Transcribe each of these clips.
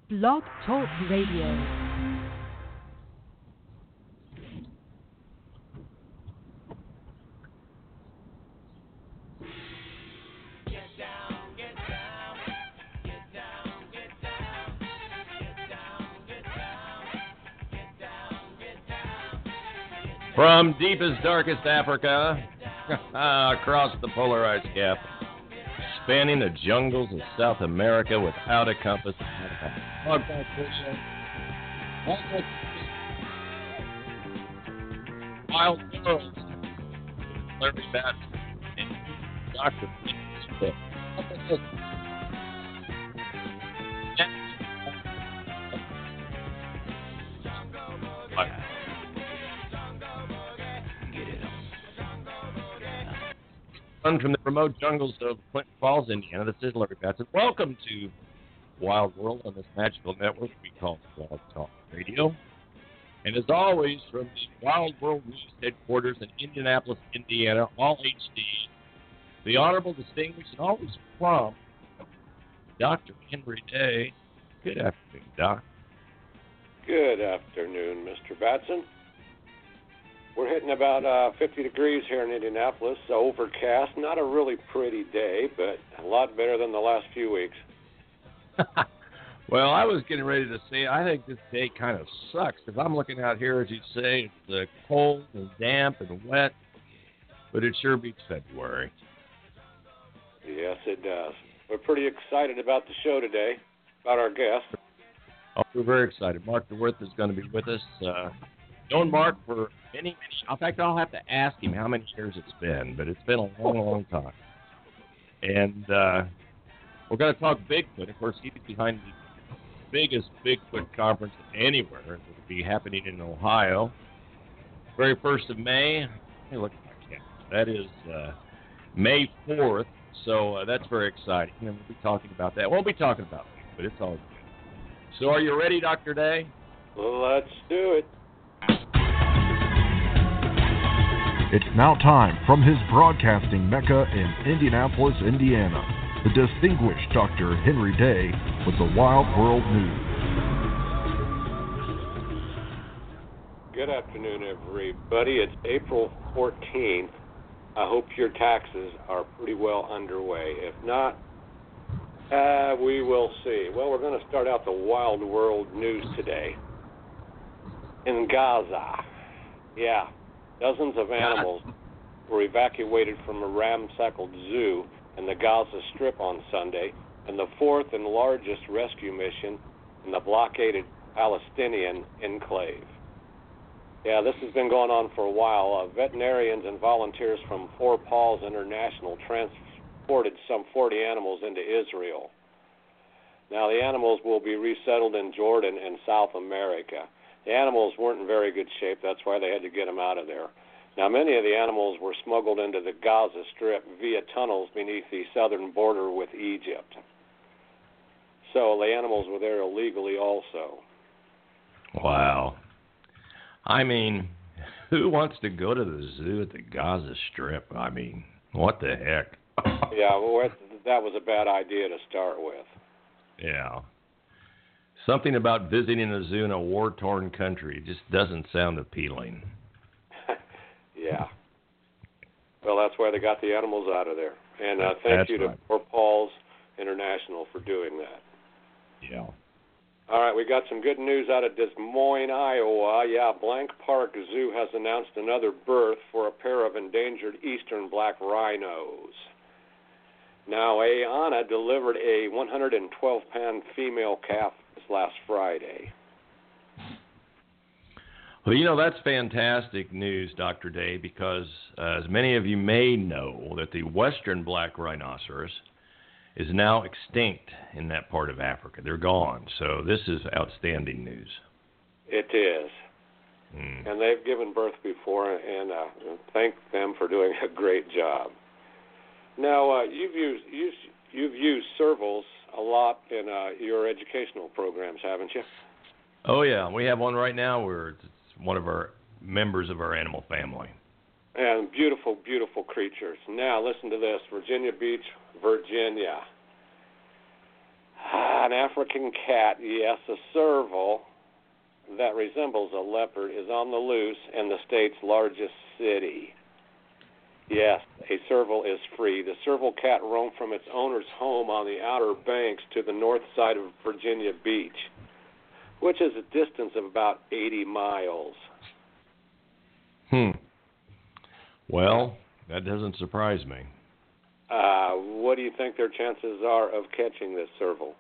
Blog Talk Radio. From deepest, darkest Africa, across the polar ice cap, spanning the jungles of South America without a compass. Wild World. Larry Batson and Dr. From the remote jungles of Clinton Falls, Indiana, this is Larry Batson. Welcome to Wild World on this magical network we call Blog Talk Radio. And as always, from the Wild World News headquarters in Indianapolis, Indiana, all HD, the Honorable, Distinguished, and always prompt, Dr. Henry Day. Good afternoon, Doc. Good afternoon, Mr. Batson. We're hitting about 50 degrees here in Indianapolis, overcast. Not a really pretty day, but a lot better than the last few weeks. Well, I was getting ready to say, I think this day kind of sucks, because I'm looking out here, as you say, it's cold and damp and wet, but it sure beats February. Yes, it does. We're pretty excited about the show today, about our guest. Oh, we're very excited. Mark DeWerth is going to be with us. Known Mark for many, in fact, I'll have to ask him how many years it's been, but it's been a long, long time. And we're going to talk Bigfoot. Of course, he's behind the biggest Bigfoot conference anywhere. It will be happening in Ohio. Very 1st of May. Hey, look at my calendar. That is May 4th, so that's very exciting. And we'll be talking about that. We'll be talking about Bigfoot. It's all good. So are you ready, Dr. Day? Let's do it. It's now time from his broadcasting mecca in Indianapolis, Indiana, the distinguished Dr. Henry Day with the Wild World News. Good afternoon, everybody. It's April 14th. I hope your taxes are pretty well underway. If not, we will see. Well, we're going to start out the Wild World News today. In Gaza, dozens of animals were evacuated from a ramshackle zoo in the Gaza Strip on Sunday, and the fourth and largest rescue mission in the blockaded Palestinian enclave. Yeah, this has been going on for a while. Veterinarians and volunteers from Four Paws International transported some 40 animals into Israel. Now, the animals will be resettled in Jordan and South America. The animals weren't in very good shape. That's why they had to get them out of there. Now, many of the animals were smuggled into the Gaza Strip via tunnels beneath the southern border with Egypt. So the animals were there illegally also. Wow. I mean, who wants to go to the zoo at the Gaza Strip? I mean, what the heck? Yeah, well, that was a bad idea to start with. Yeah. Something about visiting a zoo in a war-torn country just doesn't sound appealing. Yeah. Well, that's why they got the animals out of there. And thank you to Four Paws International for doing that. Yeah. All right, we got some good news out of Des Moines, Iowa. Yeah, Blank Park Zoo has announced another birth for a pair of endangered eastern black rhinos. Now, Ayana delivered a 112-pound female calf last Friday. Well, you know, that's fantastic news, Dr. Day, because as many of you may know, that the western black rhinoceros is now extinct in that part of Africa. They're gone. So this is outstanding news. It is. And they've given birth before, and thank them for doing a great job. Now, you've used servals a lot in your educational programs, haven't you? Oh, yeah. We have one right now where it's one of our members of our animal family. And beautiful, beautiful creatures. Now, listen to this. Virginia Beach, Virginia. An African cat, yes, a serval that resembles a leopard is on the loose in the state's largest city. Yes, a serval is free. The serval cat roamed from its owner's home on the Outer Banks to the north side of Virginia Beach, which is a distance of about 80 miles. Well, that doesn't surprise me. What do you think their chances are of catching this serval?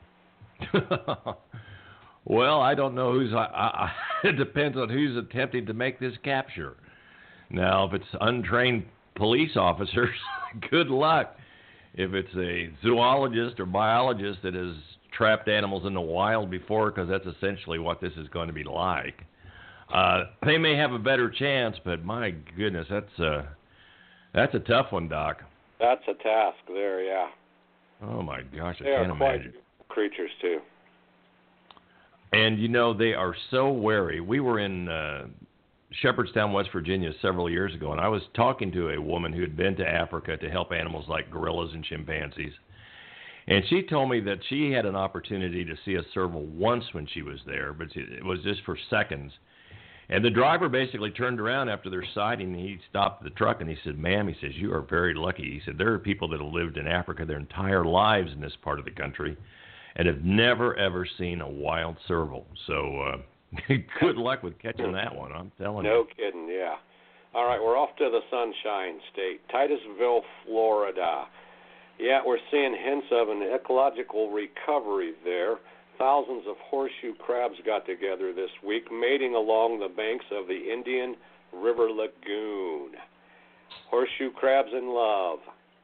Well, I don't know who's. It depends on who's attempting to make this capture. Now, if it's untrained police officers, good luck. If it's a zoologist or biologist that has trapped animals in the wild before, because that's essentially what this is going to be like, they may have a better chance. But my goodness, that's a tough one, Doc. That's a task there, yeah. Oh my gosh, I they can't are quite imagine. Creatures too. And you know, they are so wary. We were in Shepherdstown, West Virginia several years ago, and I was talking to a woman who had been to Africa to help animals like gorillas and chimpanzees. And she told me that she had an opportunity to see a serval once when she was there, but it was just for seconds. And the driver basically turned around after their sighting, and he stopped the truck, and he said, "Ma'am," he says, "you are very lucky." He said, "There are people that have lived in Africa their entire lives in this part of the country and have never, ever seen a wild serval. So good luck with catching that one, I'm telling you." No kidding, yeah. All right, we're off to the Sunshine State, Titusville, Florida. Yeah, we're seeing hints of an ecological recovery there. Thousands of horseshoe crabs got together this week, mating along the banks of the Indian River Lagoon. Horseshoe crabs in love.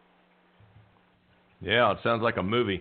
Yeah, it sounds like a movie.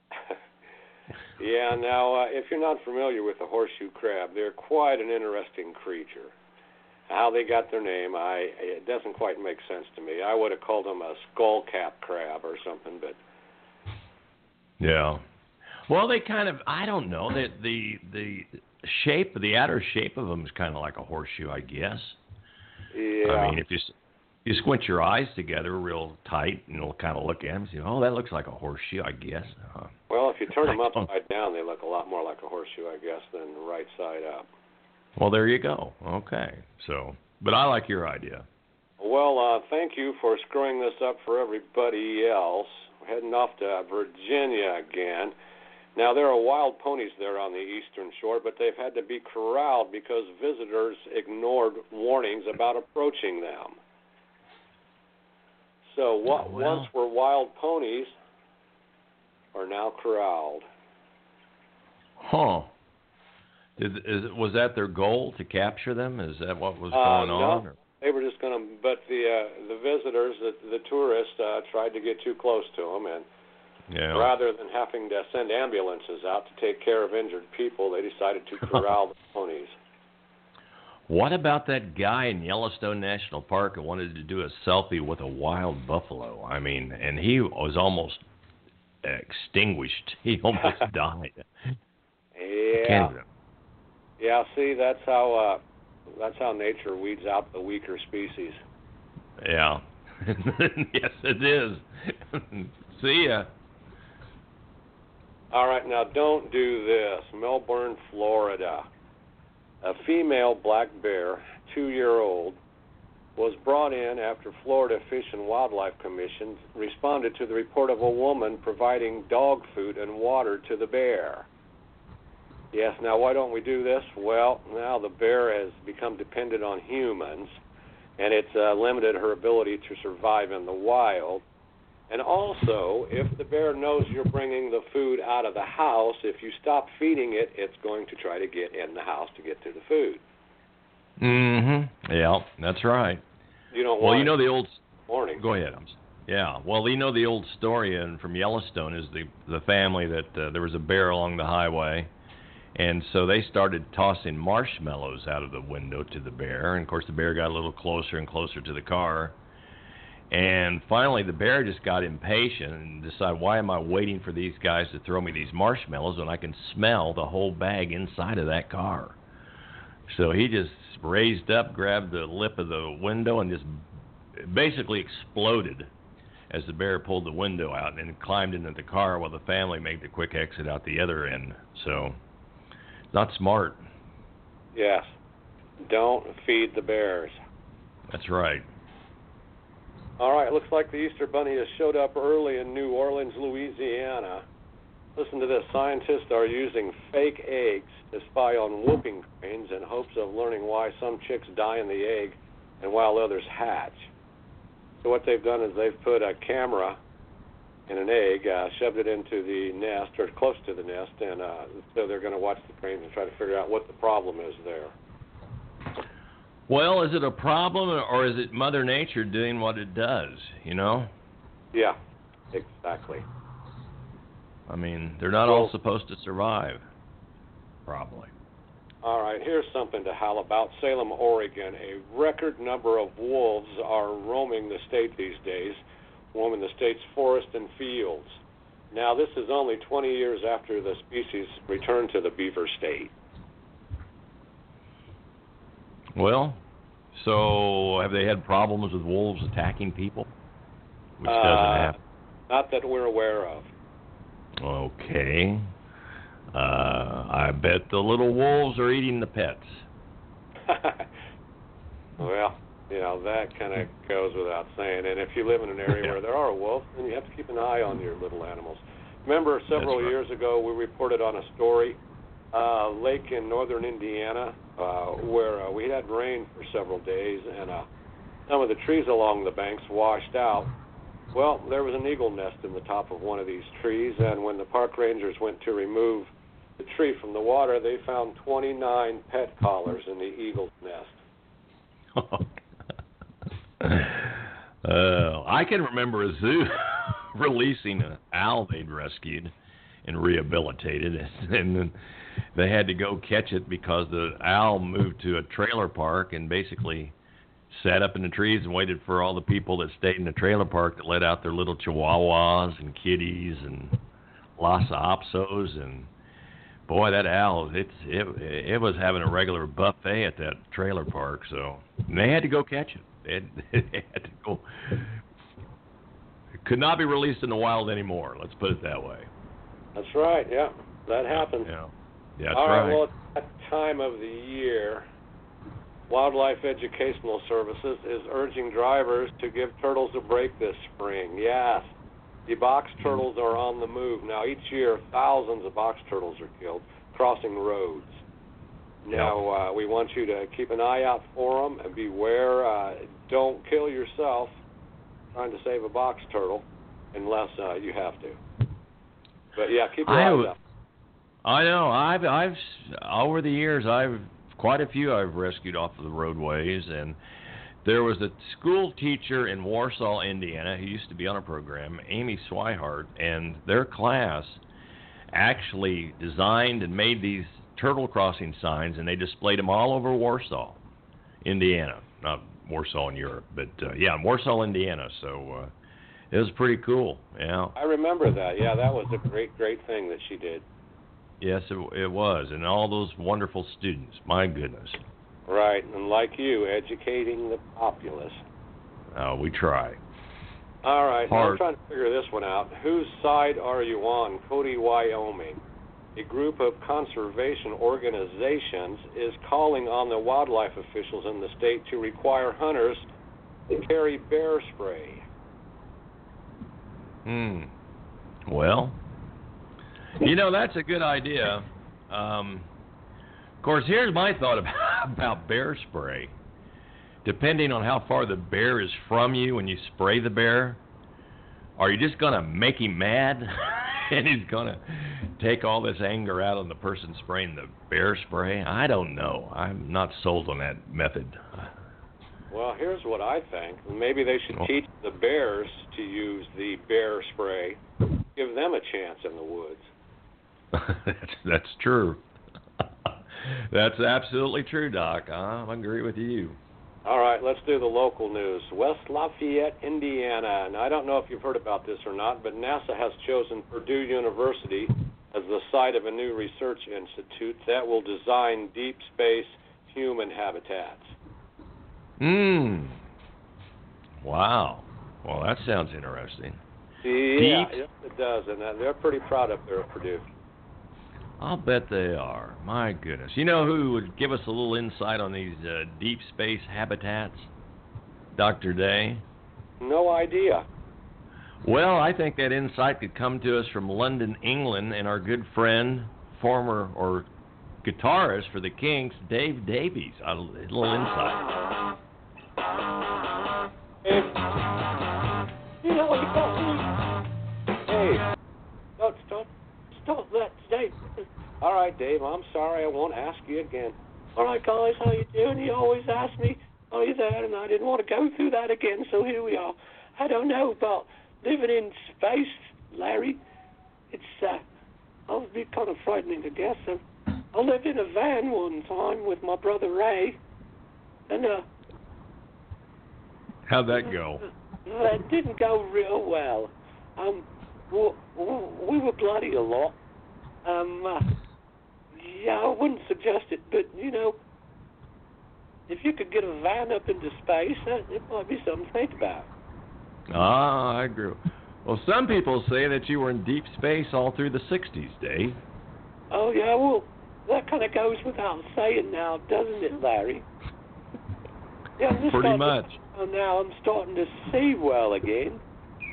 Yeah, now, if you're not familiar with the horseshoe crab, they're quite an interesting creature. How they got their name, it doesn't quite make sense to me. I would have called them a skullcap crab or something, but... Yeah. Well, they kind of, I don't know, the shape, the outer shape of them is kind of like a horseshoe, I guess. Yeah. I mean, if you squint your eyes together real tight, and you'll kind of look at them and say, "Oh, that looks like a horseshoe, I guess." Well, if you turn them upside down, they look a lot more like a horseshoe, I guess, than the right side up. Well, there you go. Okay. So, but I like your idea. Well, thank you for screwing this up for everybody else. We're heading off to Virginia again. Now, there are wild ponies there on the eastern shore, but they've had to be corralled because visitors ignored warnings about approaching them. So what once were wild ponies are now corralled. Huh. Was that their goal, to capture them? Is that what was going on? No, they were just going to, but the visitors, the tourists, tried to get too close to them, and rather than having to send ambulances out to take care of injured people, they decided to corral the ponies. What about that guy in Yellowstone National Park who wanted to do a selfie with a wild buffalo? I mean, and he was almost extinguished. He almost died. Yeah. Yeah, see, that's how nature weeds out the weaker species. Yeah. Yes, it is. See ya. All right, now don't do this. Melbourne, Florida. A female black bear, 2-year-old, was brought in after Florida Fish and Wildlife Commission responded to the report of a woman providing dog food and water to the bear. Yes, now why don't we do this? Well, now the bear has become dependent on humans, and it's limited her ability to survive in the wild. And also, if the bear knows you're bringing the food out of the house, if you stop feeding it, it's going to try to get in the house to get to the food. Mm-hmm. Yeah, that's right. You don't well, you know the old... Morning. Go ahead. Yeah. Well, you know the old story from Yellowstone is the family that there was a bear along the highway, and so they started tossing marshmallows out of the window to the bear, and of course the bear got a little closer and closer to the car. And finally, the bear just got impatient and decided, why am I waiting for these guys to throw me these marshmallows when I can smell the whole bag inside of that car? So he just raised up, grabbed the lip of the window, and just basically exploded. as the bear pulled the window out and climbed into the car while the family made the quick exit out the other end. So, not smart. Yes. Don't feed the bears. That's right. All right, looks like the Easter Bunny has showed up early in New Orleans, Louisiana. Listen to this. Scientists are using fake eggs to spy on whooping cranes in hopes of learning why some chicks die in the egg and while others hatch. So what they've done is they've put a camera in an egg, shoved it into the nest or close to the nest, and so they're going to watch the cranes and try to figure out what the problem is there. Well, is it a problem or is it Mother Nature doing what it does, you know? Yeah, exactly. I mean, they're not all supposed to survive, probably. All right, here's something to howl about. Salem, Oregon. A record number of wolves are roaming the state these days, roaming the state's forests and fields. Now, this is only 20 years after the species returned to the beaver state. Well, so have they had problems with wolves attacking people? Which doesn't happen. Not that we're aware of. Okay. I bet the little wolves are eating the pets. Well, you know, that kind of goes without saying. And if you live in an area where there are wolves, then you have to keep an eye on your little animals. Remember several years ago we reported on a story, lake in northern Indiana, where we had rain for several days, and some of the trees along the banks washed out. Well, there was an eagle nest in the top of one of these trees, and when the park rangers went to remove the tree from the water, they found 29 pet collars in the eagle's nest. I can remember a zoo releasing an owl they'd rescued and rehabilitated, and then they had to go catch it because the owl moved to a trailer park and basically sat up in the trees and waited for all the people that stayed in the trailer park that let out their little chihuahuas and kitties and Lhasa Apsos. And boy, that owl, it was having a regular buffet at that trailer park. So they had to go catch it. They had to go. It could not be released in the wild anymore. Let's put it that way. That's right. Yeah, that happened. Yeah, that's all right. right. Well, at that time of the year, Wildlife Educational Services is urging drivers to give turtles a break this spring. Yes, the box turtles are on the move. Now, each year, thousands of box turtles are killed crossing roads. Now, we want you to keep an eye out for them and beware. Don't kill yourself trying to save a box turtle unless you have to. But, yeah, keep your eyes out. I know. I've over the years, quite a few I've rescued off of the roadways, and there was a school teacher in Warsaw, Indiana, who used to be on a program, Amy Swihart, and their class actually designed and made these turtle crossing signs, and they displayed them all over Warsaw, Indiana. Not Warsaw in Europe, but in Warsaw, Indiana. So it was pretty cool. Yeah. I remember that. Yeah, that was a great thing that she did. Yes, it was, and all those wonderful students. My goodness. Right, and like you, educating the populace. We try. All right, now I'm trying to figure this one out. Whose side are you on? Cody, Wyoming. A group of conservation organizations is calling on the wildlife officials in the state to require hunters to carry bear spray. Well, you know, that's a good idea. Of course, here's my thought about bear spray. Depending on how far the bear is from you when you spray the bear, are you just going to make him mad and he's going to take all this anger out on the person spraying the bear spray? I don't know. I'm not sold on that method. Well, here's what I think. Maybe they should teach the bears to use the bear spray. Give them a chance in the woods. That's true. That's absolutely true, Doc. I agree with you. All right, let's do the local news. West Lafayette, Indiana. And I don't know if you've heard about this or not, but NASA has chosen Purdue University as the site of a new research institute that will design deep space human habitats. Wow. Well, that sounds interesting. Yeah, yes, it does, and they're pretty proud up there at Purdue. I'll bet they are. My goodness. You know who would give us a little insight on these deep space habitats? Dr. Day? No idea. Well, I think that insight could come to us from London, England, and our good friend, former or guitarist for the Kinks, Dave Davies. A little insight. Hey, you know what you got me? Hey, stop that, Dave. All right, Dave, I'm sorry. I won't ask you again. All right, guys, how you doing? You always ask me, are you there? And I didn't want to go through that again, so here we are. I don't know about living in space, Larry. It's, I'll be kind of frightening, I guess. I lived in a van one time with my brother Ray, and, How'd that go? That didn't go real well. We were bloody a lot. Yeah, I wouldn't suggest it, but, you know, if you could get a van up into space, it might be something to think about. Ah, I agree. Well, some people say that you were in deep space all through the 60s, Dave. Oh, yeah, well, that kind of goes without saying now, doesn't it, Larry? Yeah, Pretty much. Now I'm starting to see well again.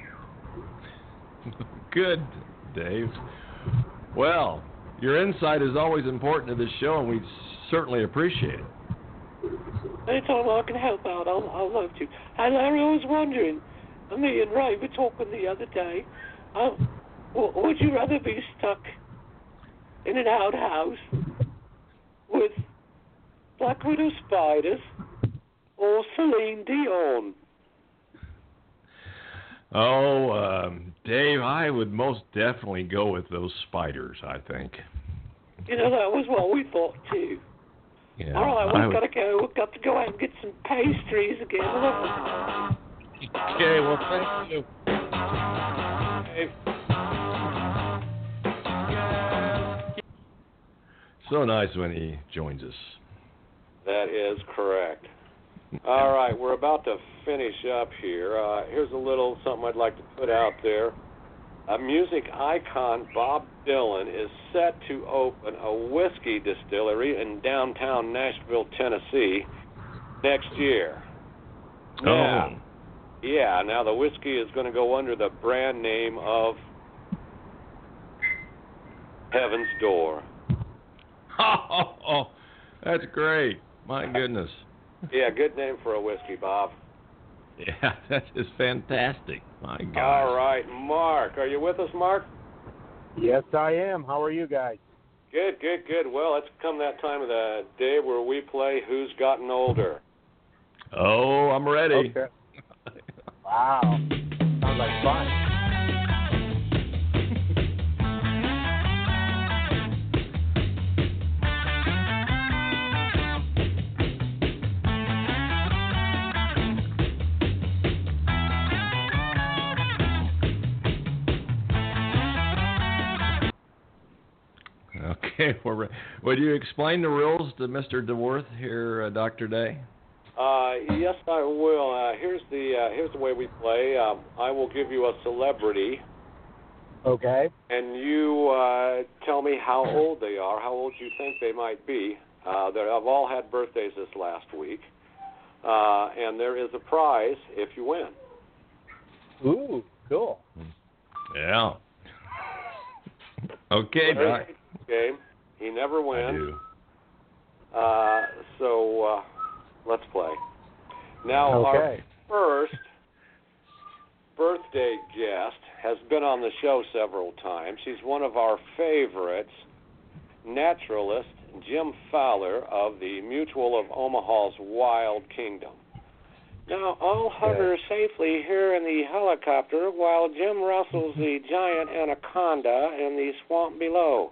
Good, Dave. Well, your insight is always important to this show, and we certainly appreciate it. Anytime I can help out, I'll love to. Hey, Larry, I was wondering, me and Ray were talking the other day, would you rather be stuck in an outhouse with Black Widow spiders or Celine Dion? Oh, Dave, I would most definitely go with those spiders, I think. You know, that was what we thought, too. Yeah, all right, we've got to go. We've got to go out and get some pastries again. Okay, well, thank you. So nice when he joins us. That is correct. All right, we're about to finish up here. Here's a little something I'd like to put out there. A music icon, Bob Dylan, is set to open a whiskey distillery in downtown Nashville, Tennessee, next year. Now, yeah, now the whiskey is going to go under the brand name of Heaven's Door. Oh, that's great. My goodness. Yeah, good name for a whiskey, Bob. Yeah, that is fantastic. My God. All right, Mark. Are you with us, Mark? Yes, I am. How are you guys? Good. Well, it's come that time of the day where we play Who's Gotten Older. Oh, I'm ready. Okay. Wow. Sounds like fun. Okay, would you explain the rules to Mr. DeWorth here, Dr. Day? Yes, I will. Here's the way we play. I will give you a celebrity. Okay. And you tell me how old they are, how old you think they might be. They have all had birthdays this last week. And there is a prize if you win. Ooh, cool. Yeah. Okay, Doc. Game. He never wins. I do. So let's play. Now, okay. Our first birthday guest has been on the show several times. She's one of our favorites, naturalist Jim Fowler of the Mutual of Omaha's Wild Kingdom. Now, I'll hover safely here in the helicopter while Jim wrestles the giant anaconda in the swamp below.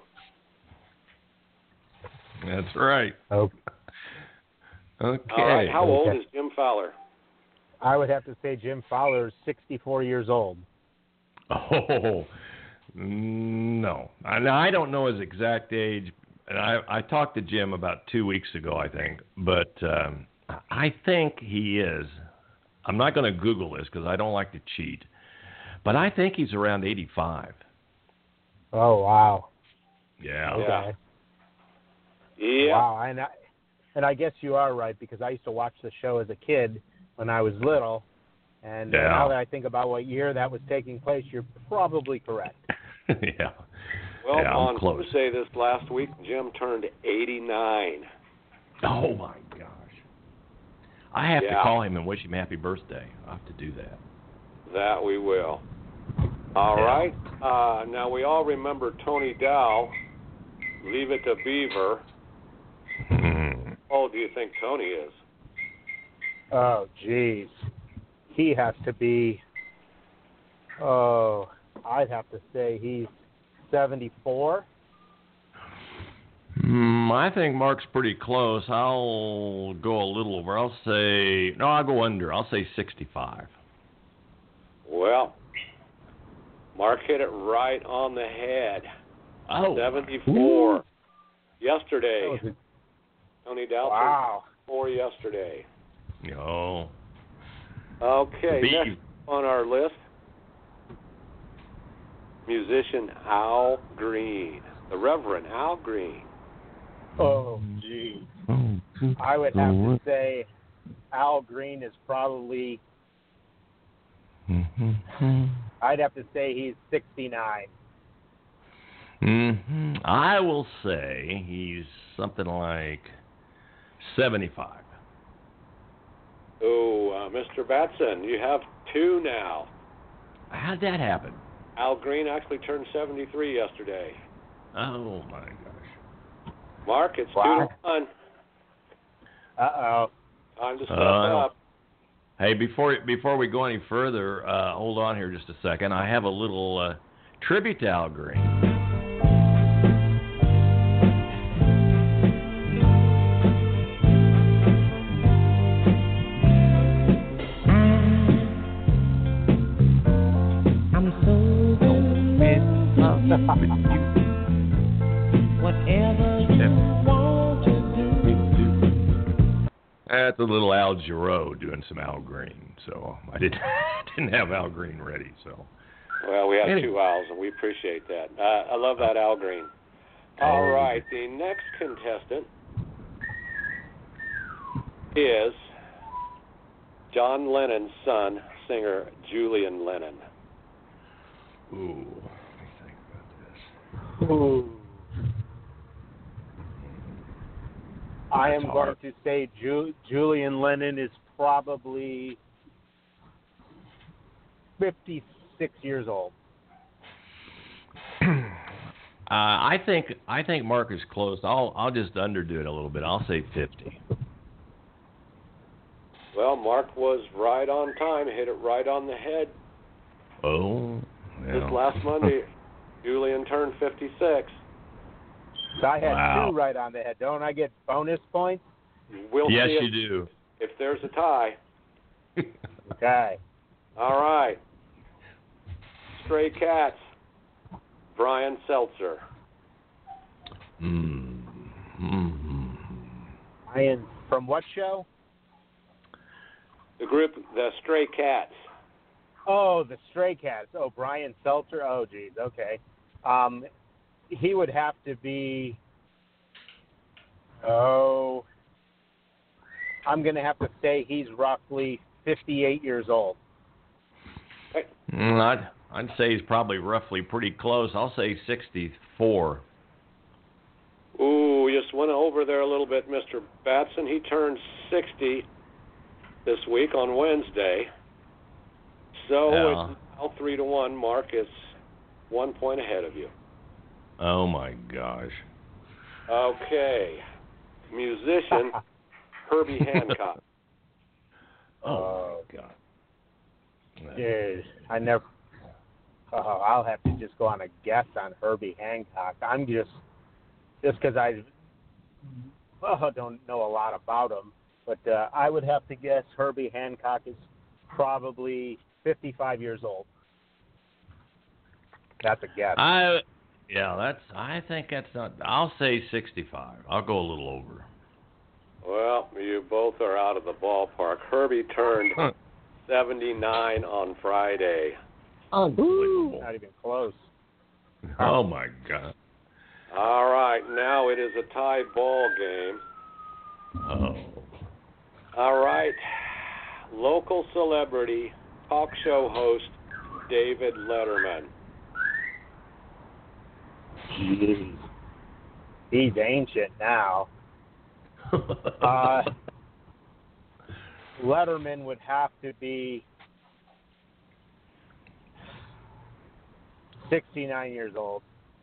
That's right. Okay. All right, how old is Jim Fowler? I would have to say Jim Fowler is 64 years old. Oh, no. I don't know his exact age. And I talked to Jim about 2 weeks ago, I think. But I think he is I'm not going to Google this because I don't like to cheat. But I think he's around 85. Oh, wow. Yeah. Okay. Yeah. Wow. And I guess you are right, because I used to watch the show as a kid when I was little. And now that I think about what year that was taking place, you're probably correct. Yeah. Well, yeah, on close. Tuesday this last week, Jim turned 89. Oh, my gosh. I have to Yeah. call him and wish him happy birthday. I'll have to do that. That we will. All right. Now, we all remember Tony Dow, Leave It to Beaver. How old do you think Tony is? Oh, geez. He has to be, I'd have to say he's 74. I think Mark's pretty close. I'll go a little over. I'll go under. I'll say 65. Well, Mark hit it right on the head. Oh. 74. Yesterday. Tony Dow Wow. turned 4 yesterday. No. Okay, next on our list, musician Al Green, the Reverend Al Green. Oh, geez. I would have to say Al Green is probably, I'd have to say he's 69. I will say he's something like 75. Oh, Mr. Batson, you have 2 now. How did that happen? Al Green actually turned 73 yesterday. Oh, my gosh. Mark, it's Wow. 2-1. Uh-oh. Time to step up. Hey, before we go any further, hold on here just a second. I have a little tribute to Al Green. Whatever you want to do. That's a little Al Jarreau doing some Al Green. So I didn't have Al Green ready. So. Well, we have Anyway. 2 Al's, and we appreciate that. I love that Al Green. All right, the next contestant is John Lennon's son, singer Julian Lennon. Ooh, let me think about this. Ooh. I am That's going hard. to say Julian Lennon is probably 56 years old. I think Mark is close. I'll just underdo it a little bit. I'll say 50. Well, Mark was right on time, hit it right on the head. Oh. This last Monday, Julian turned 56. So I had Wow. 2 right on the head. Don't I get bonus points? We'll Yes, see you do. if there's a tie. Okay. All right. Stray Cats, Brian Seltzer. Ian, from what show? The group, the Stray Cats. Oh, the Stray Cats. Oh, Brian Seltzer. Oh, geez. Okay. He would have to be. Oh, I'm going to have to say he's roughly 58 years old. I'd say he's probably roughly pretty close. I'll say 64. Ooh, just went over there a little bit, Mr. Batson. He turned 60 this week on Wednesday. So Yeah. it's now 3-1. Mark is 1 point ahead of you. Oh my gosh. Okay. Musician Herbie Hancock. Oh my God. Dude, I never. Oh, I'll have to just go on a guess on Herbie Hancock. I'm just because I don't know a lot about him, but I would have to guess Herbie Hancock is probably 55 years old. That's a guess. I think that's not. I'll say 65. I'll go a little over. Well, you both are out of the ballpark. Herbie turned 79 on Friday. Unbelievable. Not even close. Oh, my God. All right, now it is a tie ball game. Oh. All right, local celebrity talk show host David Letterman. Jeez. He's ancient now. Letterman would have to be 69 years old.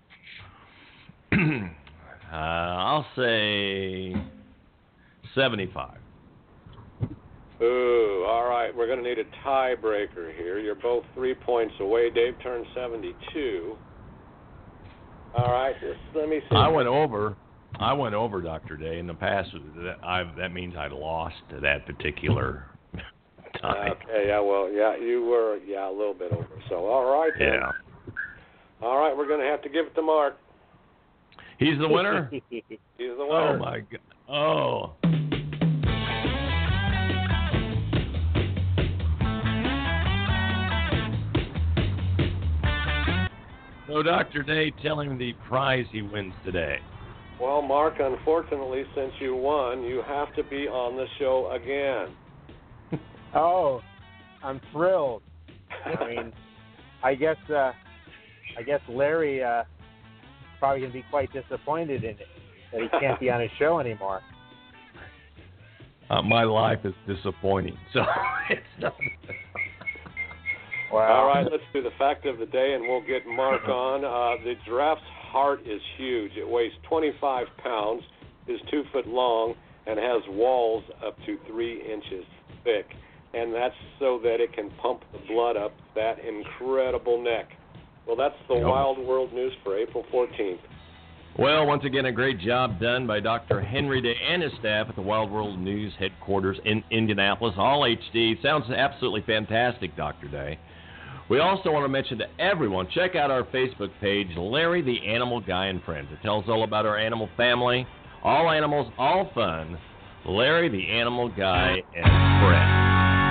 I'll say 75. Ooh, all right, we're going to need a tiebreaker here. You're both 3 points away. Dave turned 72. All right, let me see. I went over, Dr. Day. In the past, that means I lost that particular time. Okay, yeah, well, yeah, you were, a little bit over. So, all right, then. Yeah. All right, we're going to have to give it to Mark. He's the winner? He's the winner. Oh, my God. Oh. So, Dr. Day, tell him the prize he wins today. Well, Mark, unfortunately, since you won, you have to be on the show again. Oh, I'm thrilled. I mean, I guess Larry probably going to be quite disappointed in it that he can't be on his show anymore. My life is disappointing, so it's not. Wow. All right, let's do the fact of the day, and we'll get Mark on. The giraffe's heart is huge. It weighs 25 pounds, is 2 foot long, and has walls up to 3 inches thick. And that's so that it can pump the blood up that incredible neck. Well, that's the Wild World News for April 14th. Well, once again, a great job done by Dr. Henry Day and his staff at the Wild World News headquarters in Indianapolis. All HD. Sounds absolutely fantastic, Dr. Day. We also want to mention to everyone, check out our Facebook page, Larry the Animal Guy and Friends. It tells all about our animal family, all animals, all fun. Larry the Animal Guy and Friends.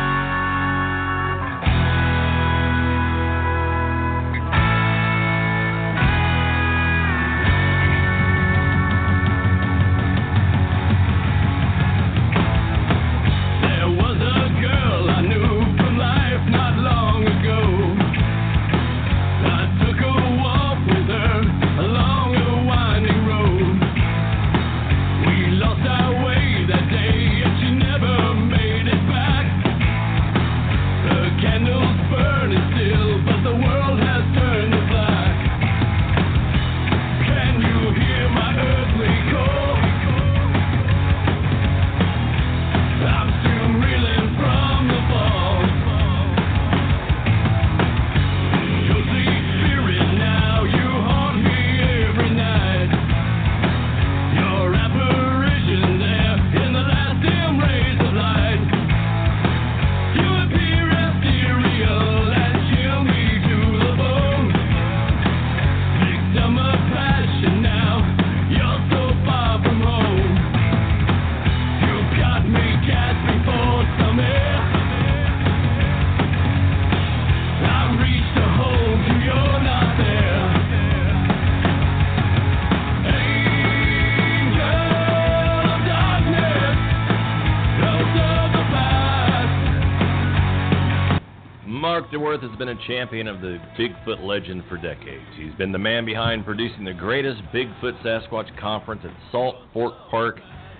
Mark DeWorth has been a champion of the Bigfoot legend for decades. He's been the man behind producing the greatest Bigfoot Sasquatch conference at Salt Fork Park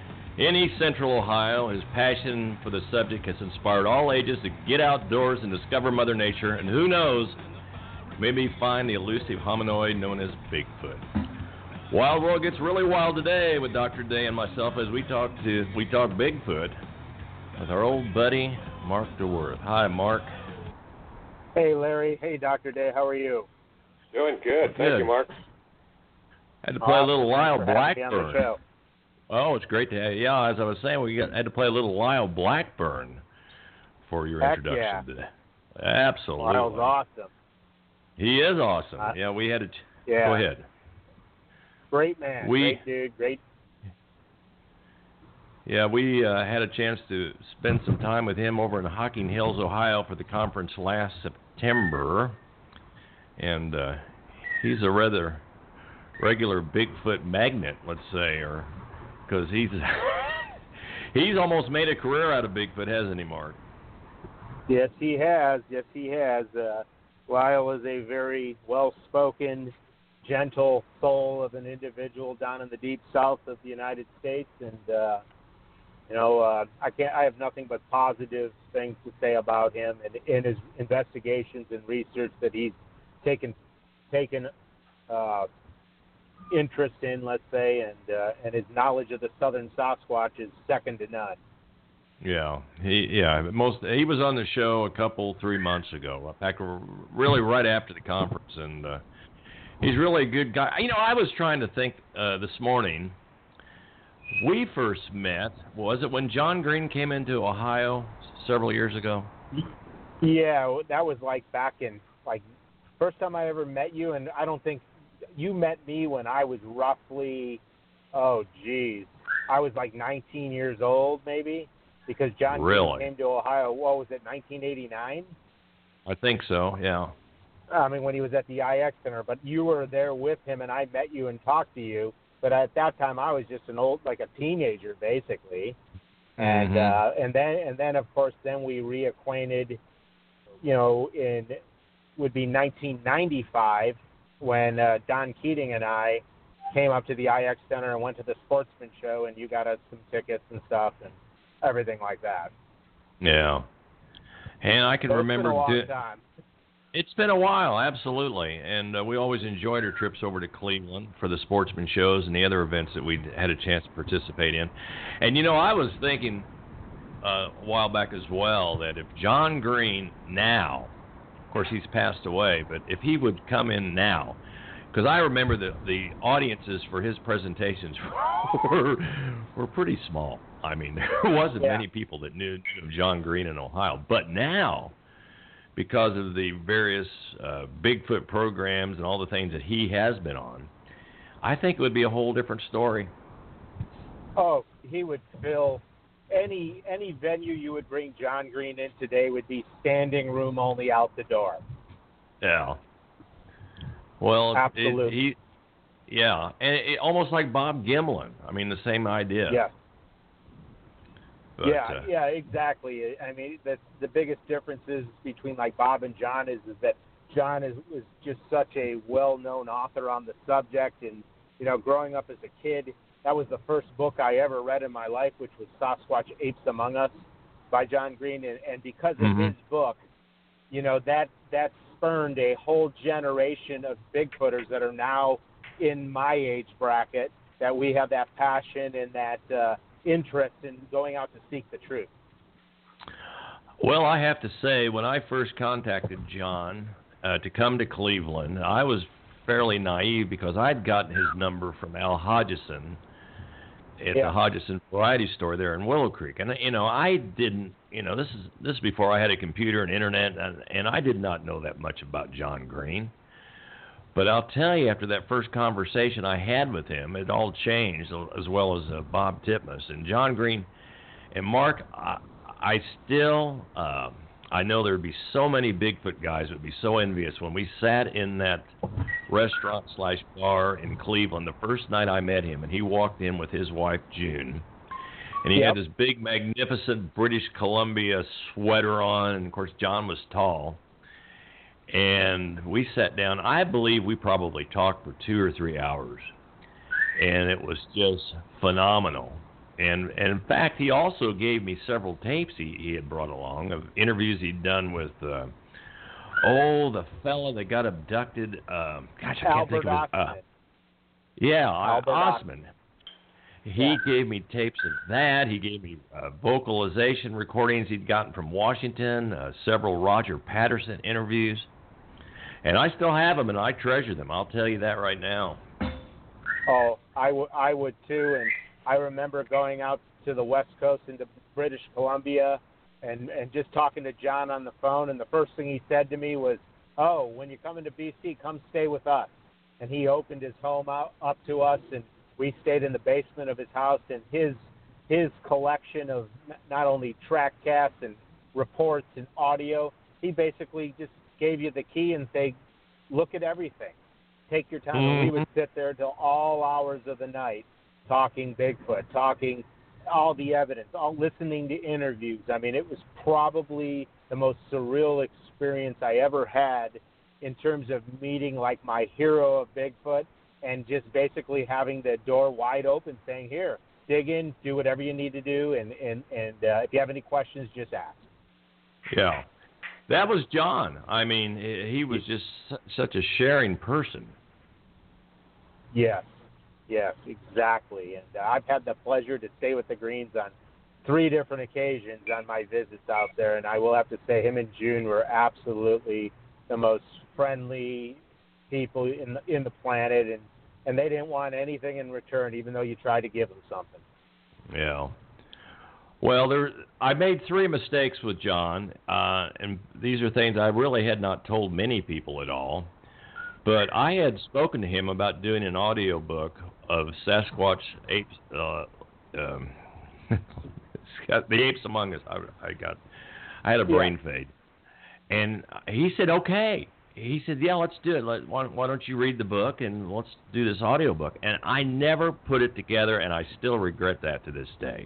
in East Central Ohio. His passion for the subject has inspired all ages to get outdoors and discover Mother Nature, and who knows, maybe find the elusive hominoid known as Bigfoot. Wild World gets really wild today with Dr. Day and myself as we talk Bigfoot with our old buddy Mark DeWorth. Hi, Mark. Hey, Larry. Hey, Dr. Day. How are you? Doing good. Thank you, Mark. Had to play a little Lyle Blackburn. Oh, it's great to have you. Yeah, as I was saying, had to play a little Lyle Blackburn for your introduction today. Absolutely. Lyle's awesome. He is awesome. We had to. Go ahead. Great man. Great dude. Great. Yeah, we had a chance to spend some time with him over in Hocking Hills, Ohio for the conference last September. And he's a rather regular Bigfoot magnet, let's say, or because he's almost made a career out of Bigfoot, hasn't he, Mark? Yes, he has. Yes, he has. Lyle is a very well-spoken, gentle soul of an individual down in the deep south of the United States, and I have nothing but positive things to say about him and in his investigations and research that he's taken interest in, let's say, and his knowledge of the southern Sasquatch is second to none. Yeah, he was on the show 3 months ago, in fact, really right after the conference, and he's really a good guy. I was trying to think this morning. We first met, was it when John Green came into Ohio several years ago? Yeah, that was back in first time I ever met you, and I don't think you met me when I was roughly, I was 19 years old maybe, because John Green came to Ohio, what was it, 1989? I think so, yeah. I mean, when he was at the IX Center, but you were there with him, and I met you and talked to you. But at that time, I was just a teenager, basically. And and then of course, then we reacquainted. Would be 1995 when Don Keating and I came up to the IX Center and went to the Sportsman Show, and you got us some tickets and stuff and everything like that. Yeah, and I can remember. It's been a long time. It's been a while, absolutely, and we always enjoyed our trips over to Cleveland for the Sportsman shows and the other events that we had a chance to participate in. And, I was thinking a while back as well that if John Green now, of course he's passed away, but if he would come in now, because I remember the audiences for his presentations were pretty small. I mean, there wasn't many people that knew John Green in Ohio, but now, because of the various Bigfoot programs and all the things that he has been on, I think it would be a whole different story. Oh, he would fill any venue you would bring John Green in today would be standing room only out the door. Yeah. Well, absolutely. And almost like Bob Gimlin. I mean, the same idea. Yeah. But, yeah, exactly. I mean, the biggest differences between Bob and John is that John was just such a well-known author on the subject, and growing up as a kid, that was the first book I ever read in my life, which was Sasquatch Apes Among Us by John Green, and because of his book, that spurned a whole generation of Bigfooters that are now in my age bracket, that we have that passion and that interest in going out to seek the truth. Well, I have to say, when I first contacted John to come to Cleveland, I was fairly naive because I'd gotten his number from Al Hodgson at the Hodgson Variety Store there in Willow Creek, and I didn't. This is before I had a computer and internet, and I did not know that much about John Green. But I'll tell you, after that first conversation I had with him, it all changed, as well as Bob Titmus and John Green. And Mark, I still, I know there would be so many Bigfoot guys that would be so envious when we sat in that restaurant/bar in Cleveland the first night I met him, and he walked in with his wife, June. And he had this big, magnificent British Columbia sweater on, and, of course, John was tall. And we sat down. I believe we probably talked for 2 or 3 hours, and it was just phenomenal. And in fact, he also gave me several tapes he had brought along of interviews he'd done with, the fella that got abducted. I can't think of his. Osmond. He gave me tapes of that. He gave me vocalization recordings he'd gotten from Washington, several Roger Patterson interviews. And I still have them, and I treasure them. I'll tell you that right now. Oh, I would too. And I remember going out to the West Coast into British Columbia and just talking to John on the phone. And the first thing he said to me was, "Oh, when you come into BC, come stay with us." And he opened his home up to us, and we stayed in the basement of his house. And his his collection of not only track casts and reports and audio. He basically just gave you the key and say, look at everything. Take your time. And we would sit there till all hours of the night talking Bigfoot, talking all the evidence, all listening to interviews. I mean, it was probably the most surreal experience I ever had in terms of meeting like my hero of Bigfoot and just basically having the door wide open saying, here, dig in, do whatever you need to do, and if you have any questions, just ask. Yeah. That was John. I mean, he was just such a sharing person. Yes, exactly. And I've had the pleasure to stay with the Greens on 3 different occasions on my visits out there, and I will have to say him and June were absolutely the most friendly people in the planet, and they didn't want anything in return, even though you tried to give them something. Yeah. Well, I made 3 mistakes with John, and these are things I really had not told many people at all. But I had spoken to him about doing an audio book of Sasquatch apes, the apes among us. I had a brain fade, and he said, "Okay." He said, "Yeah, let's do it. Why don't you read the book and let's do this audio book?" And I never put it together, and I still regret that to this day.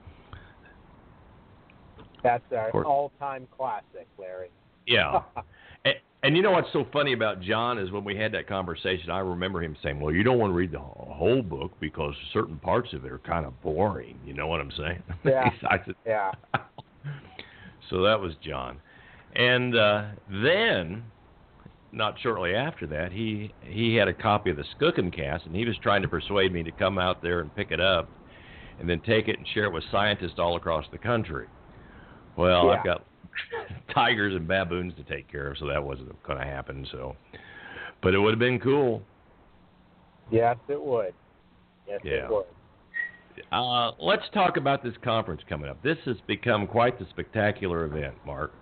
That's our all-time classic, Larry. Yeah. And you know what's so funny about John is when we had that conversation, I remember him saying, well, you don't want to read the whole book because certain parts of it are kind of boring. You know what I'm saying? Yeah. I said, yeah. So that was John. And then, not shortly after that, he had a copy of the Skookum Cast, and he was trying to persuade me to come out there and pick it up and then take it and share it with scientists all across the country. Well, I've got tigers and baboons to take care of, so that wasn't going to happen. So, but it would have been cool. Yes, it would. It would. Let's talk about this conference coming up. This has become quite the spectacular event, Mark.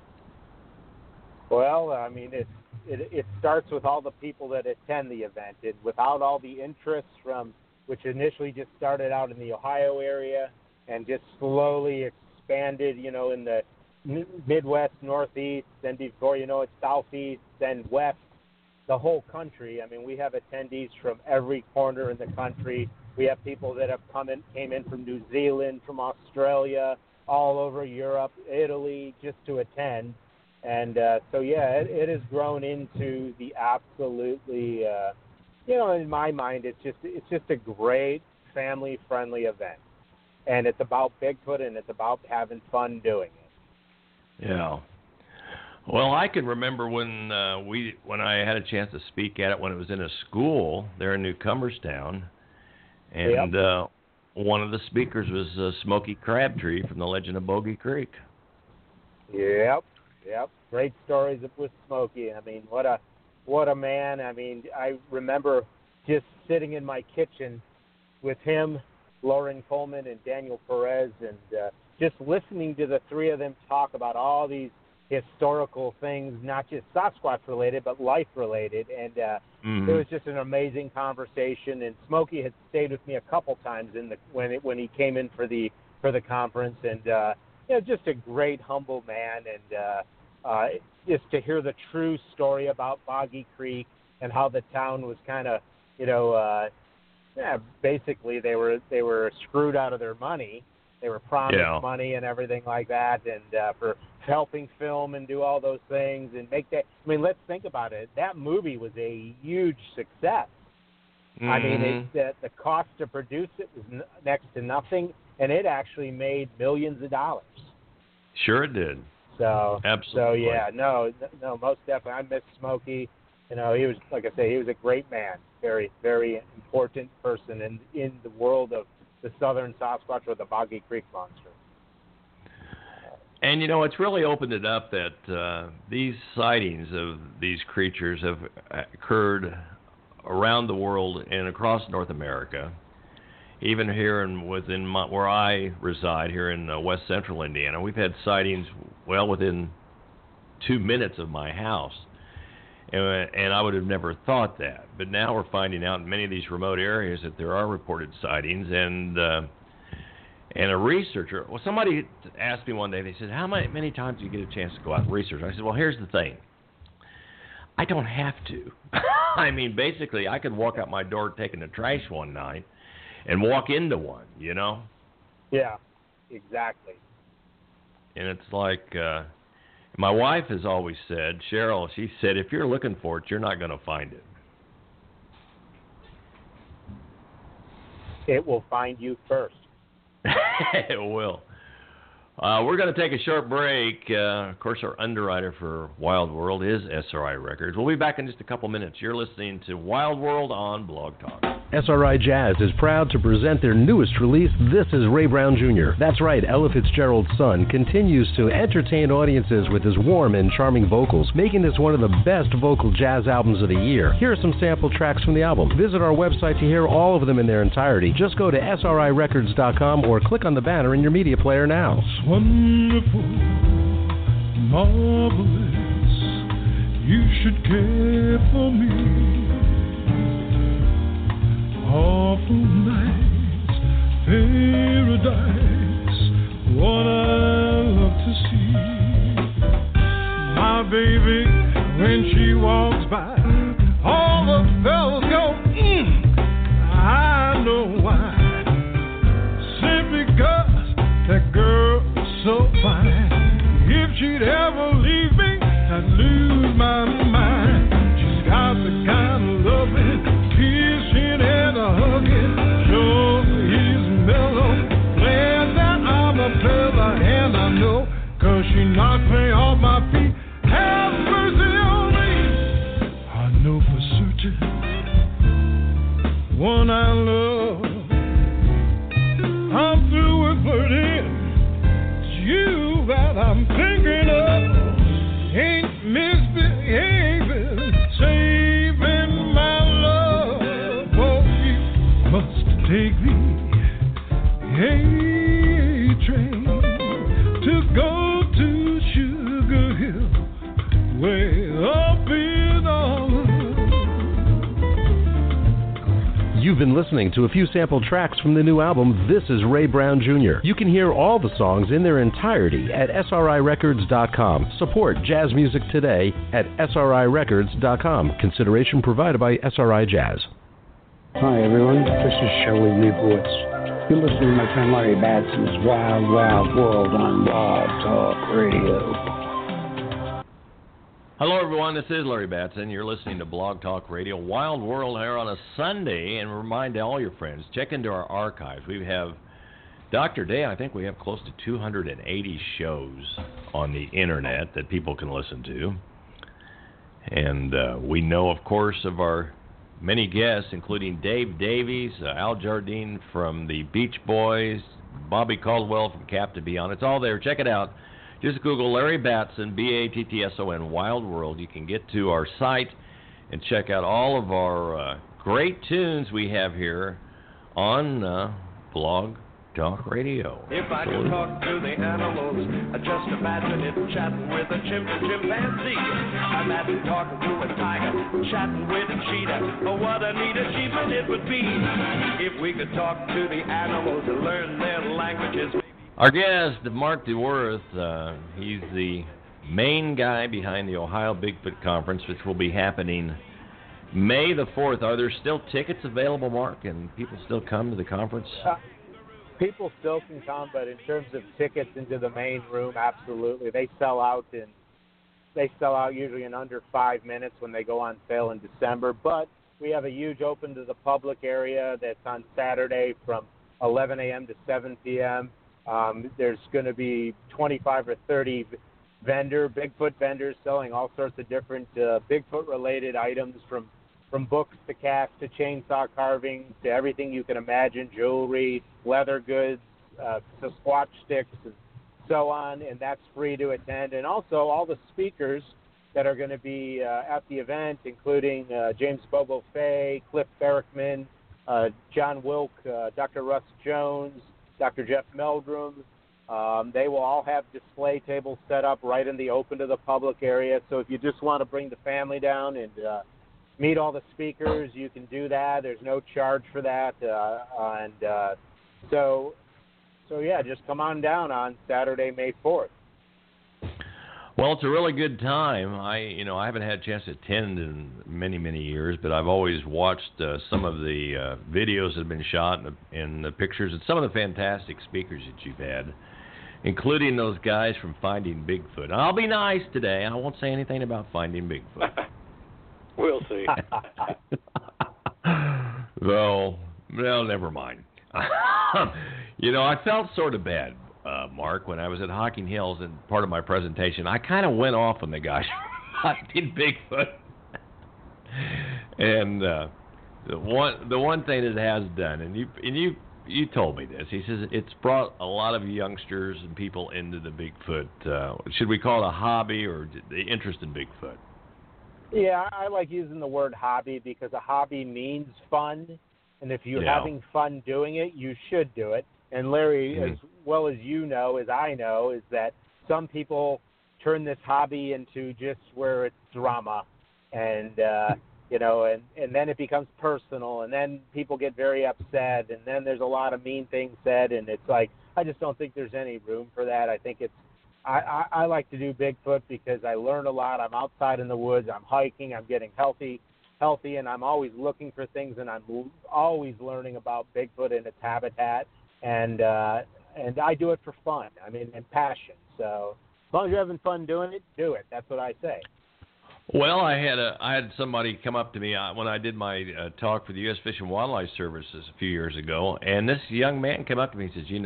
Well, I mean, it starts with all the people that attend the event. Without all the interest from, which initially just started out in the Ohio area and just slowly expanded, in the Midwest, Northeast, then before you know it, Southeast, then West, the whole country. I mean, we have attendees from every corner in the country. We have people that have came in from New Zealand, from Australia, all over Europe, Italy, just to attend. And it has grown into the absolutely, in my mind, it's just a great family-friendly event. And it's about Bigfoot, and it's about having fun doing it. Yeah. Well, I can remember when I had a chance to speak at it when it was in a school there in New Cumberstown, and one of the speakers was Smokey Crabtree from the Legend of Bogey Creek. Yep. Great stories with Smokey. I mean, what a man. I mean, I remember just sitting in my kitchen with him, Lauren Coleman, and Daniel Perez, and just listening to the 3 of them talk about all these historical things, not just Sasquatch related, but life related. And it was just an amazing conversation. And Smokey had stayed with me a couple times when he came in for the conference, and just a great, humble man. And just to hear the true story about Boggy Creek and how the town was kind of, basically they were screwed out of their money. They were promised money and everything like that, and for helping film and do all those things and make that. I mean, let's think about it. That movie was a huge success. Mm-hmm. I mean, the cost to produce it was next to nothing, and it actually made millions of dollars. Sure it did. So absolutely. So no, most definitely. I miss Smokey. He was, like I say, he was a great man, very, very important person in the world of the southern Sasquatch or the Boggy Creek monster. And it's really opened it up that these sightings of these creatures have occurred around the world and across North America. Even here within where I reside, here in west central Indiana, we've had sightings within 2 minutes of my house. And I would have never thought that. But now we're finding out in many of these remote areas that there are reported sightings. And And a researcher, well, somebody asked me one day, they said, how many times do you get a chance to go out and research? I said, well, here's the thing. I don't have to. I mean, basically, I could walk out my door taking the trash one night and walk into one, you know? Yeah, exactly. And it's like, my wife has always said, Cheryl, she said, if you're looking for it, you're not going to find it. It will find you first. It will. We're going to take a short break. Of course, our underwriter for Wild World is SRI Records. We'll be back in just a couple minutes. You're listening to Wild World on Blog Talk. SRI Jazz is proud to present their newest release, This is Ray Brown Jr. That's right, Ella Fitzgerald's son continues to entertain audiences with his warm and charming vocals, making this one of the best vocal jazz albums of the year. Here are some sample tracks from the album. Visit our website to hear all of them in their entirety. Just go to srirecords.com or click on the banner in your media player now. It's wonderful, marvelous, you should care for me. Awful nights, paradise, what I love to see. My baby, when she walks by, all the fellas go, I know why. Simply 'cause that girl is so fine. If she'd ever leave me, I'd lose my mind. She's got the kind of loving, kissing and a hugging, sure is mellow. Glad that I'm a fella and I know, 'cause she knocked me off my feet. Have mercy on me. I know for certain, one I love. I'm through with flirting. It's you that I'm thinking of. Ain't misbehaving, saving my love. Oh, you must take the A train to go to Sugar Hill, way up in Arlen. You've been listening to a few sample tracks from the new album, This is Ray Brown Jr. You can hear all the songs in their entirety at srirecords.com. Support jazz music today at srirecords.com. Consideration provided by SRI Jazz. Hi, everyone. This is Shirley Leibowitz. You're listening to my friend Larry Batson's Wild, Wild World on Blog Talk Radio. Hello, everyone. This is Larry Batson. You're listening to Blog Talk Radio, Wild World here on a Sunday. And remind all your friends, check into our archives. We have Dr. Day. I think we have close to 280 shows on the internet that people can listen to. And we know, of course, of our many guests, including Dave Davies, Al Jardine from the Beach Boys, Bobby Caldwell from Captain Beyond. It's all there. Check it out. Just Google Larry Batson, Batson, Wild World. You can get to our site and check out all of our great tunes we have here on Blog Talk Radio. If I could talk to the animals, I just imagine it chatting with a chimpanzee. Imagine talking to a tiger, chatting with a cheetah. Oh, what a neat achievement it would be if we could talk to the animals and learn their languages. Our guest, Mark DeWorth, he's the main guy behind the Ohio Bigfoot Conference, which will be happening May the 4th. Are there still tickets available, Mark, and people still come to the conference? People still can come, but in terms of tickets into the main room, absolutely. They sell out usually in under 5 minutes when they go on sale in December. But we have a huge open to the public area that's on Saturday from 11 a.m. to 7 p.m. There's going to be 25 or 30 Bigfoot vendors selling all sorts of different Bigfoot-related items from books to cast to chainsaw carving to everything you can imagine, jewelry, leather goods, Sasquatch sticks, and so on, and that's free to attend. And also all the speakers that are going to be at the event, including James Bobo Fay, Cliff Barackman, John Wilk, Dr. Russ Jones, Dr. Jeff Meldrum. They will all have display tables set up right in the open to the public area. So if you just want to bring the family down and meet all the speakers, you can do that. There's no charge for that. So yeah, just come on down on Saturday, May 4th. Well, it's a really good time. I haven't had a chance to attend in many, many years, but I've always watched some of the videos that have been shot and the pictures and some of the fantastic speakers that you've had, including those guys from Finding Bigfoot. I'll be nice today. I won't say anything about Finding Bigfoot. We'll see. Well, never mind. I felt sort of bad, Mark, when I was at Hocking Hills, and part of my presentation, I kind of went off on the guys Finding Bigfoot. And the one thing it has done, and you told me this, he says it's brought a lot of youngsters and people into the Bigfoot. Should we call it a hobby or the interest in Bigfoot? Yeah, I like using the word hobby because a hobby means fun. And if you're having fun doing it, you should do it. And Larry, as well as you know, as I know, is that some people turn this hobby into just where it's drama. And, and then it becomes personal. And then people get very upset. And then there's a lot of mean things said. And it's like, I just don't think there's any room for that. I think I like to do Bigfoot because I learn a lot. I'm outside in the woods. I'm hiking. I'm getting healthy, and I'm always looking for things, and I'm always learning about Bigfoot and its habitat. And I do it for fun. I mean, and passion. So as long as you're having fun doing it, do it. That's what I say. Well, I had somebody come up to me when I did my talk for the U.S. Fish and Wildlife Services a few years ago, and this young man came up to me and says,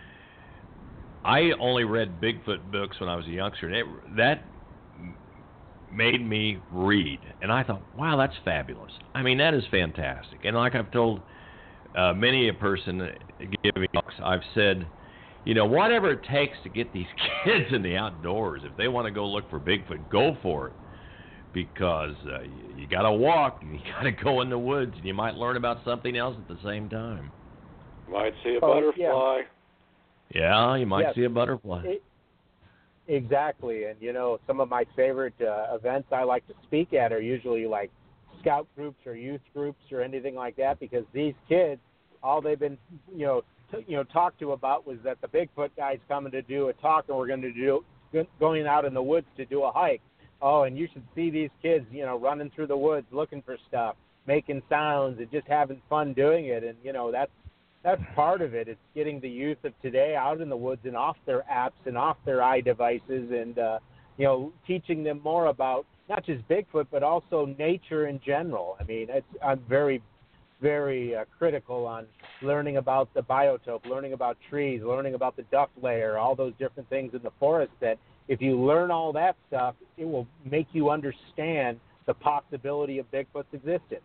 I only read Bigfoot books when I was a youngster, and that made me read. And I thought, wow, that's fabulous. I mean, that is fantastic. And like I've told many a person giving talks, I've said, whatever it takes to get these kids in the outdoors, if they want to go look for Bigfoot, go for it. Because you got to walk, and you got to go in the woods, and you might learn about something else at the same time. Might see a butterfly. Yeah, you might see a butterfly. Exactly. And, some of my favorite events I like to speak at are usually like scout groups or youth groups or anything like that, because these kids, all they've been, talked to about was that the Bigfoot guy's coming to do a talk, and we're going out in the woods to do a hike. Oh, and you should see these kids, running through the woods looking for stuff, making sounds, and just having fun doing it. And, that's part of it. It's getting the youth of today out in the woods and off their apps and off their iDevices and, teaching them more about not just Bigfoot, but also nature in general. I mean, I'm very, very critical on learning about the biotope, learning about trees, learning about the duck layer, all those different things in the forest that if you learn all that stuff, it will make you understand the possibility of Bigfoot's existence.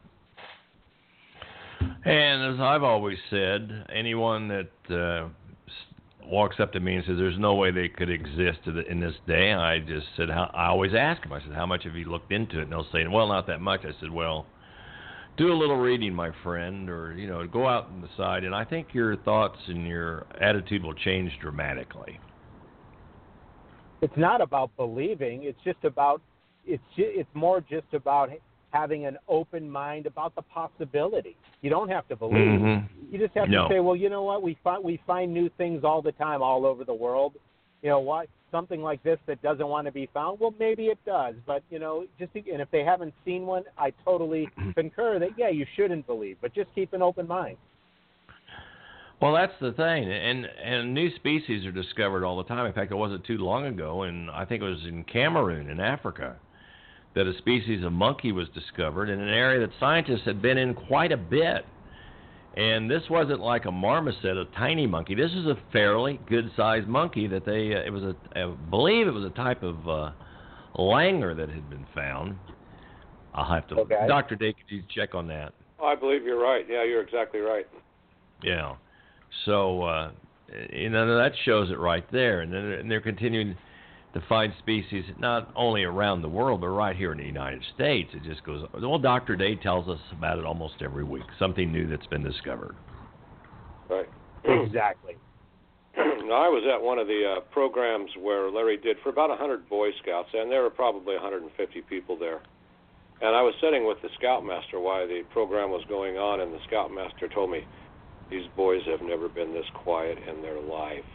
And as I've always said, anyone that walks up to me and says there's no way they could exist in this day, I just said, I always ask them, I said, how much have you looked into it? And they'll say, well, not that much. I said, well, do a little reading, my friend, or, go out on the side. And I think your thoughts and your attitude will change dramatically. It's not about believing. It's just about, it's more just about having an open mind about the possibility. You don't have to believe. Mm-hmm. You just have to say, well, you know what? We find new things all the time all over the world. Why something like this that doesn't want to be found? And maybe it does. But, and if they haven't seen one, I totally concur that, you shouldn't believe. But just keep an open mind. Well, that's the thing. And new species are discovered all the time. In fact, it wasn't too long ago, and I think it was in Cameroon in Africa, that a species of monkey was discovered in an area that scientists had been in quite a bit. And this wasn't like a marmoset, a tiny monkey. This is a fairly good-sized monkey that I believe it was a type of langur that had been found. I'll have to, Dr. Day, could you check on that? I believe you're right. Yeah, you're exactly right. Yeah. So, that shows it right there. And they're continuing to find species not only around the world, but right here in the United States. It just goes, well, Dr. Day tells us about it almost every week, something new that's been discovered. Right. Exactly. I was at one of the programs where Larry did for about 100 Boy Scouts, and there were probably 150 people there. And I was sitting with the Scoutmaster while the program was going on, and the Scoutmaster told me, These boys have never been this quiet in their life.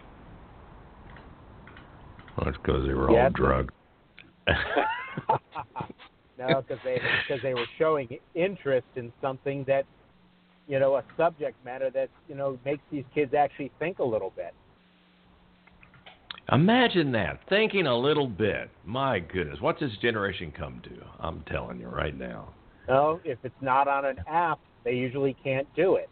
Well, that's because they were all drugged. No, because they were showing interest in something that, a subject matter that, makes these kids actually think a little bit. Imagine that, thinking a little bit. My goodness, what's this generation come to? I'm telling you right now. No, if it's not on an app, they usually can't do it.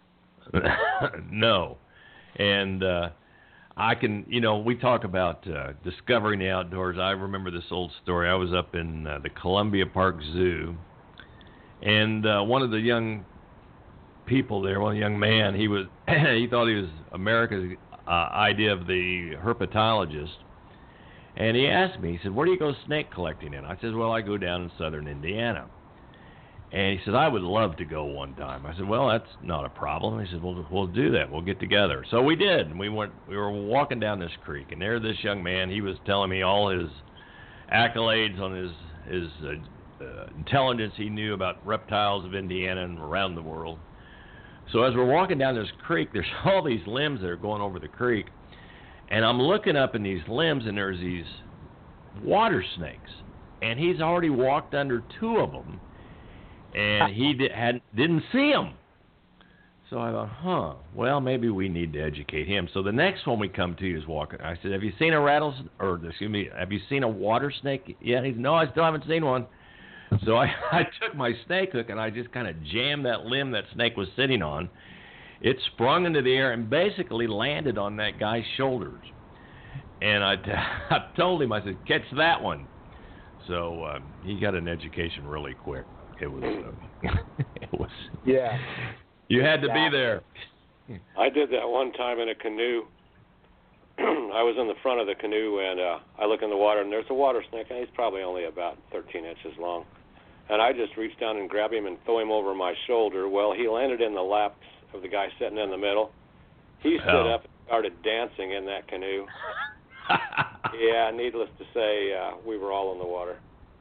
No. And I can, we talk about discovering the outdoors. I remember this old story. I was up in the Columbia Park Zoo, and one of the young people there, one young man, he thought he was America's idea of the herpetologist. And he asked me, he said, where do you go snake collecting in? I said, well, I go down in southern Indiana. And he said, I would love to go one time. I said, well, that's not a problem. He said, we'll do that. We'll get together. So we did. And we were walking down this creek, and there this young man, he was telling me all his accolades on his intelligence he knew about reptiles of Indiana and around the world. So as we're walking down this creek, there's all these limbs that are going over the creek. And I'm looking up in these limbs, and there's these water snakes. And he's already walked under 2 of them. And he didn't see them. So I thought, well, maybe we need to educate him. So the next one we come to is walking. I said, have you seen have you seen a water snake yet? He said, no, I still haven't seen one. So I took my snake hook and I just kind of jammed that limb that snake was sitting on. It sprung into the air and basically landed on that guy's shoulders. And I told him, I said, catch that one. So he got an education really quick. It was. Yeah. You had to be there. I did that one time in a canoe. I was in the front of the canoe, and I look in the water, and there's a water snake, and he's probably only about 13 inches long. And I just reached down and grabbed him and threw him over my shoulder. Well, he landed in the laps of the guy sitting in the middle. He stood up and started dancing in that canoe. Yeah, needless to say, we were all in the water.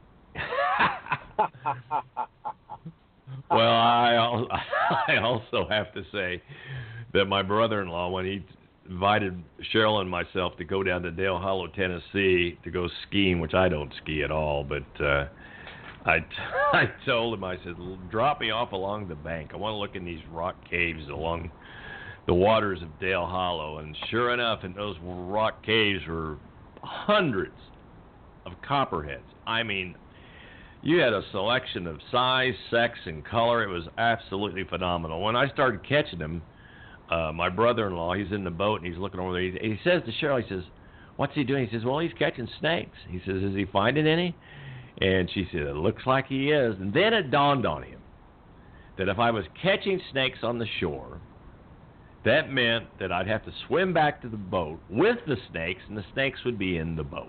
Well, I also have to say that my brother-in-law, when he invited Cheryl and myself to go down to Dale Hollow, Tennessee, to go skiing, which I don't ski at all, but I told him, I said, drop me off along the bank. I want to look in these rock caves along the waters of Dale Hollow. And sure enough, in those rock caves were hundreds of copperheads. I mean, you had a selection of size, sex, and color. It was absolutely phenomenal. When I started catching them, my brother-in-law, he's in the boat, and he's looking over there. He says to Cheryl, he says, what's he doing? He says, well, he's catching snakes. He says, is he finding any? And she said, it looks like he is. And then it dawned on him that if I was catching snakes on the shore, that meant that I'd have to swim back to the boat with the snakes, and the snakes would be in the boat.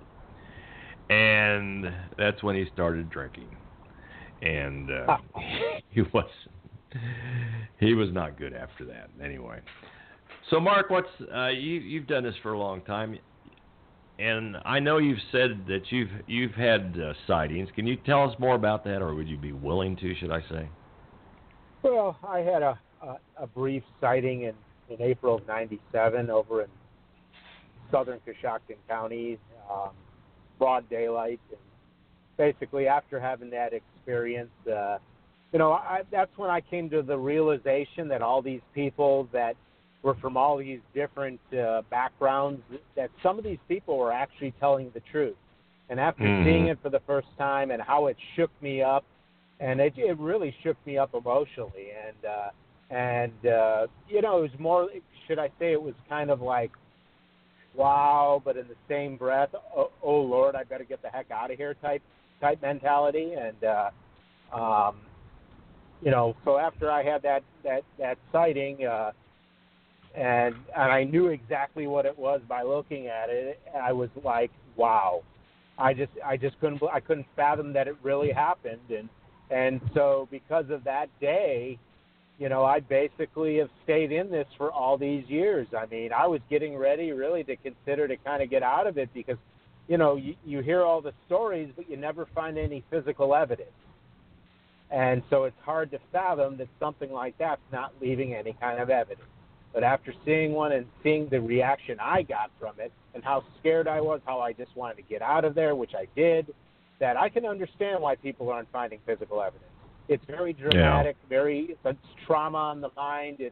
And that's when he started drinking. And he was not good after that. Anyway. So, Mark, you've done this for a long time, and I know you've said that you've had sightings. Can you tell us more about that, or would you be willing to, should I say? Well, I had a brief sighting in April of '97 over in southern Coshocton County, broad daylight, and basically after having that experience, that's when I came to the realization that all these people that were from all these different backgrounds, that some of these people were actually telling the truth. And after seeing it for the first time and how it shook me up, and it really shook me up emotionally, and it was more, should I say, it was kind of like, wow, but in the same breath, oh Lord, I better get the heck out of here type mentality. And so after I had that sighting, and I knew exactly what it was by looking at it, I was like, wow, I couldn't fathom that it really happened. And so because of that day, I basically have stayed in this for all these years. I mean, I was getting ready really to consider to kind of get out of it because, you hear all the stories, but you never find any physical evidence. And so it's hard to fathom that something like that's not leaving any kind of evidence. But after seeing one and seeing the reaction I got from it and how scared I was, how I just wanted to get out of there, which I did, that I can understand why people aren't finding physical evidence. It's very dramatic, it's trauma on the mind. It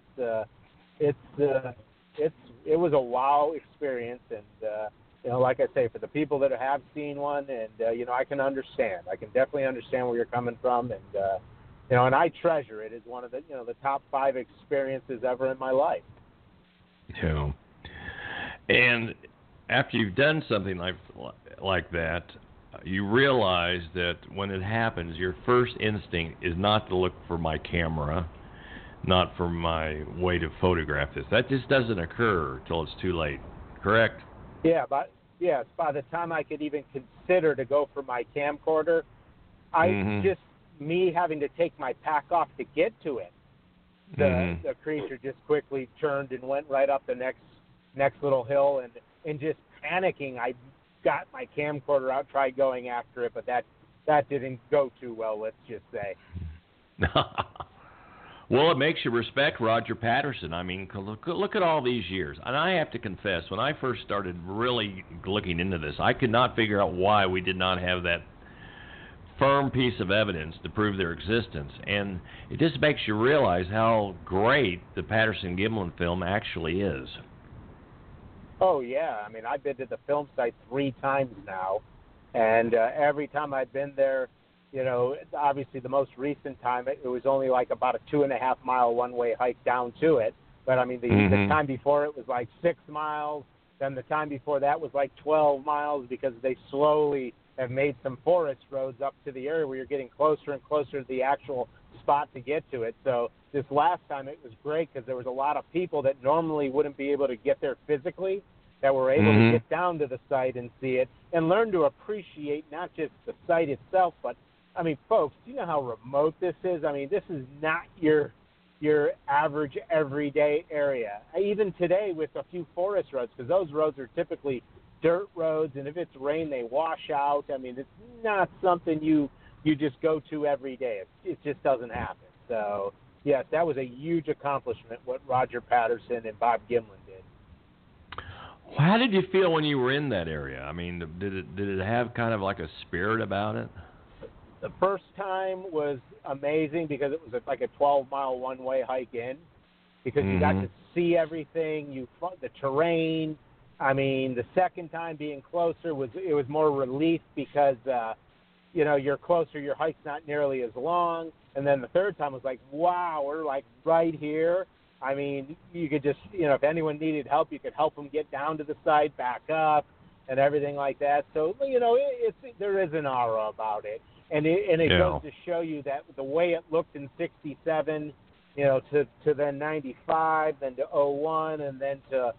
was a wow experience, and like I say, for the people that have seen one, and I can understand. I can definitely understand where you're coming from, and and I treasure it as one of the the top 5 experiences ever in my life. Yeah. And after you've done something like that, you realize that when it happens, your first instinct is not to look for my camera, not for my way to photograph this. That just doesn't occur till it's too late. Correct? Yeah, but yes, by the time I could even consider to go for my camcorder, me having to take my pack off to get to it, the creature just quickly turned and went right up the next little hill, and just panicking, I got my camcorder out, tried going after it, but that didn't go too well, let's just say. Well, it makes you respect Roger Patterson. I mean, look at all these years. And I have to confess, when I first started really looking into this, I could not figure out why we did not have that firm piece of evidence to prove their existence. And it just makes you realize how great the Patterson-Gimlin film actually is. Oh, yeah. I mean, I've been to the film site 3 times now, and every time I've been there, obviously the most recent time, it was only like about a 2.5-mile one-way hike down to it. But, I mean, the time before it was like 6 miles. Then the time before that was like 12 miles because they slowly have made some forest roads up to the area where you're getting closer and closer to the actual spot to get to it. So this last time it was great because there was a lot of people that normally wouldn't be able to get there physically that were able to get down to the site and see it and learn to appreciate not just the site itself, but, I mean, folks, do you know how remote this is? I mean, this is not your average everyday area. Even today with a few forest roads, because those roads are typically dirt roads, and if it's rain, they wash out. I mean, it's not something you just go to every day. It just doesn't happen. So, yes, that was a huge accomplishment, what Roger Patterson and Bob Gimlin did. How did you feel when you were in that area? I mean, did it have kind of like a spirit about it? The first time was amazing because it was like a 12-mile one-way hike in, because you got to see everything, the terrain. I mean, the second time being closer was more relief because you're closer, your hike's not nearly as long. And then the third time was like, wow, we're like right here. I mean, you could just, if anyone needed help, you could help them get down to the site, back up, and everything like that. So, there is an aura about it. And it goes to show you that the way it looked in 67, to then 95, then to 01, and then to,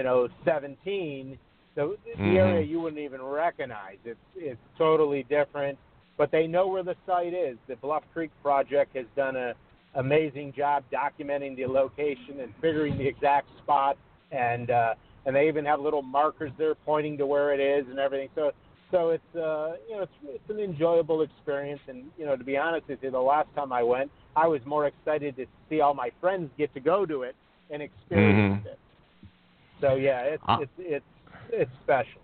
17, the area you wouldn't even recognize. It's totally different. But they know where the site is. The Bluff Creek Project has done an amazing job documenting the location and figuring the exact spot, and they even have little markers there pointing to where it is and everything. So it's it's an enjoyable experience, and to be honest with you, the last time I went, I was more excited to see all my friends get to go to it and experience it. So yeah, it's special.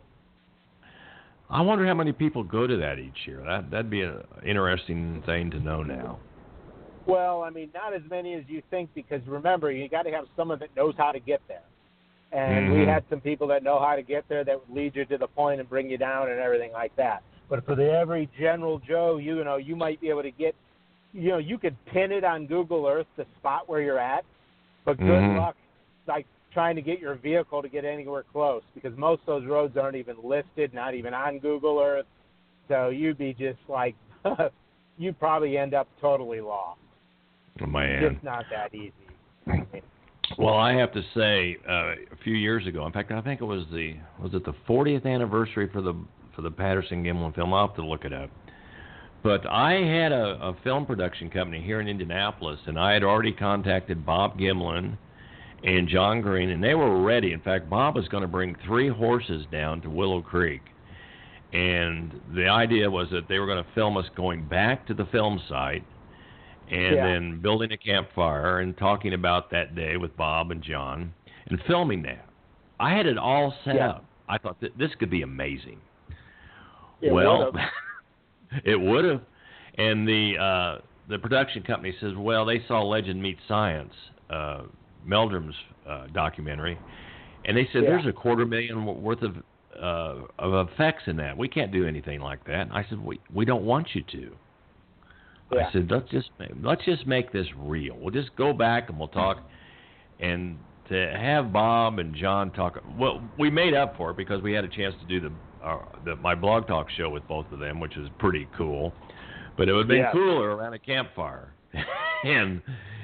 I wonder how many people go to that each year. That'd be an interesting thing to know now. Well, I mean, not as many as you think, because remember, you got to have someone that knows how to get there. And we had some people that know how to get there that would lead you to the point and bring you down and everything like that. But for the every general Joe, you might be able to get, you could pin it on Google Earth, the spot where you're at, but good luck, like, trying to get your vehicle to get anywhere close, because most of those roads aren't even listed, not even on Google Earth. So you'd be just like, you'd probably end up totally lost. Oh, man. It's just not that easy. Well, I have to say, a few years ago, in fact, I think it was the 40th anniversary for the Patterson-Gimlin film. I'll have to look it up. But I had a film production company here in Indianapolis, and I had already contacted Bob Gimlin and John Green, and they were ready. In fact, Bob was going to bring 3 horses down to Willow Creek. And the idea was that they were going to film us going back to the film site, and then building a campfire and talking about that day with Bob and John and filming that. I had it all set up. I thought that this could be amazing. It would have. And the production company says, well, they saw Legend Meets Science, Meldrum's documentary, and they said there's $250,000 worth of effects in that. We can't do anything like that. I said, we don't want you to. I said, let's just make this real. We'll just go back and we'll talk. And to have Bob and John talk, well, we made up for it because we had a chance to do my Blog Talk show with both of them, which was pretty cool. But it would have been cooler around a campfire. and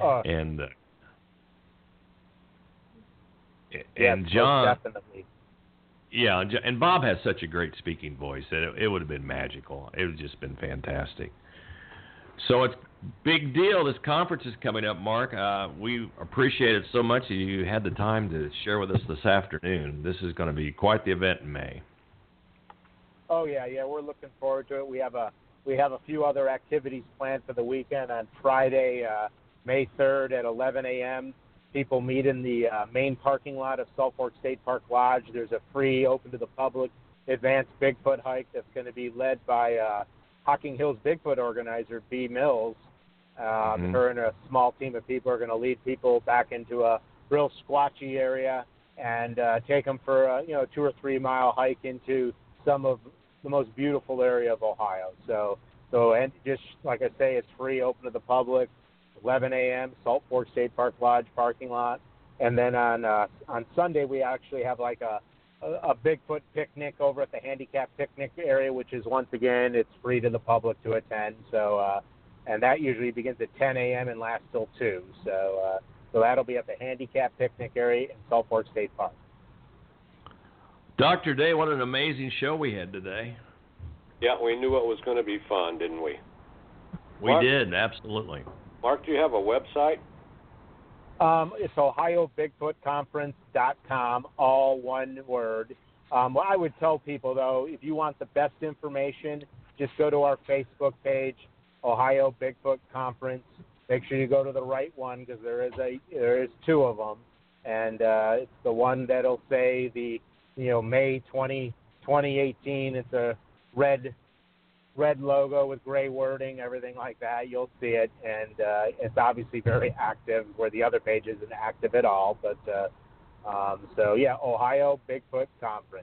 John, definitely. Yeah, and Bob has such a great speaking voice that it would have been magical. It would have just been fantastic. So it's big deal. This conference is coming up, Mark. We appreciate it so much that you had the time to share with us this afternoon. This is going to be quite the event in May. Oh yeah, we're looking forward to it. We have a few other activities planned for the weekend. On Friday, May 3rd at 11 a.m., people meet in the main parking lot of Salt Fork State Park Lodge. There's a free, open to the public, advanced Bigfoot hike that's going to be led by Hocking Hills Bigfoot organizer B. Mills. Her and a small team of people are going to lead people back into a real squatchy area and take them for a 2 or 3 mile hike into some of the most beautiful area of Ohio. So and just like I say, it's free, open to the public. 11 a.m. Salt Fork State Park Lodge parking lot, and then on Sunday we actually have like a Bigfoot picnic over at the handicap picnic area, which is once again it's free to the public to attend. So and that usually begins at 10 a.m. and lasts till 2. So that'll be at the handicap picnic area in Salt Fork State Park. Dr. Day, what an amazing show we had today. Yeah, we knew it was going to be fun, didn't we? We did, absolutely. Mark, do you have a website? It's OhioBigfootConference.com, all one word. What I would tell people, though, if you want the best information, just go to our Facebook page, Ohio Bigfoot Conference. Make sure you go to the right one because there is 2 of them, and it's the one that'll say the May 2018. It's a red logo with gray wording, everything like that. You'll see it, and it's obviously very active where the other page isn't active at all. But Ohio Bigfoot Conference.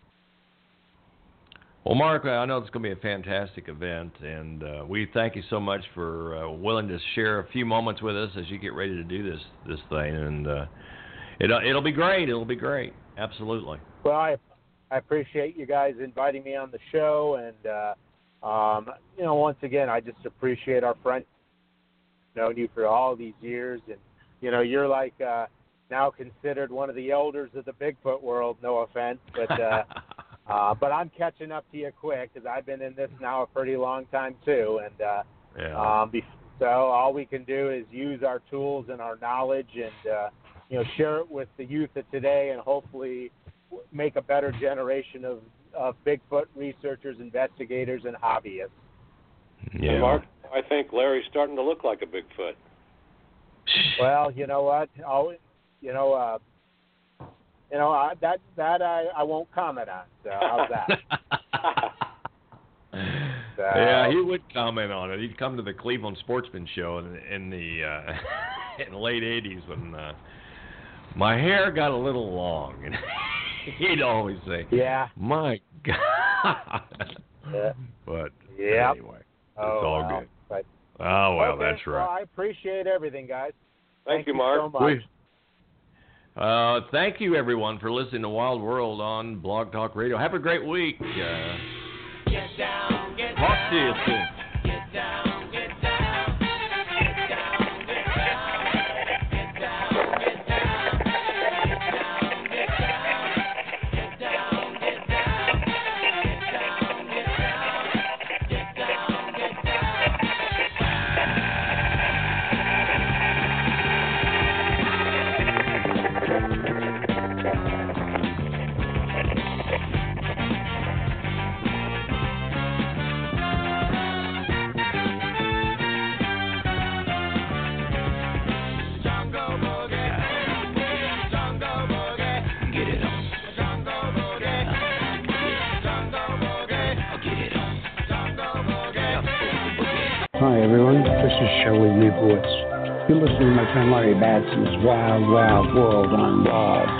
Well, Mark, I know it's going to be a fantastic event, and we thank you so much for willing to share a few moments with us as you get ready to do this thing, and it'll be great. It'll be great, absolutely. Well, I appreciate you guys inviting me on the show, and once again, I just appreciate our friendship. Known you for all these years, and you're like now considered one of the elders of the Bigfoot world. No offense, but I'm catching up to you quick because I've been in this now a pretty long time too. And so all we can do is use our tools and our knowledge, and share it with the youth of today, and hopefully make a better generation of Bigfoot researchers, investigators, and hobbyists. Yeah. And Mark, I think Larry's starting to look like a Bigfoot. Well, you know what? I won't comment on. So how's that? Yeah, he would comment on it. He'd come to the Cleveland Sportsman Show in the in the late '80s when my hair got a little long, and he'd always say, "Yeah, my God." Yeah. But yep. Anyway, it's all good. But, oh well, okay, that's right. Well, I appreciate everything, guys. Thank you, Mark. So much. Thank you, everyone, for listening to Wild World on Blog Talk Radio. Have a great week. Get down, get talk to you soon. Get down. Hi, everyone. This is Shelley Leibowitz. You're listening to my friend Larry Batson's Wild Wild World on Blog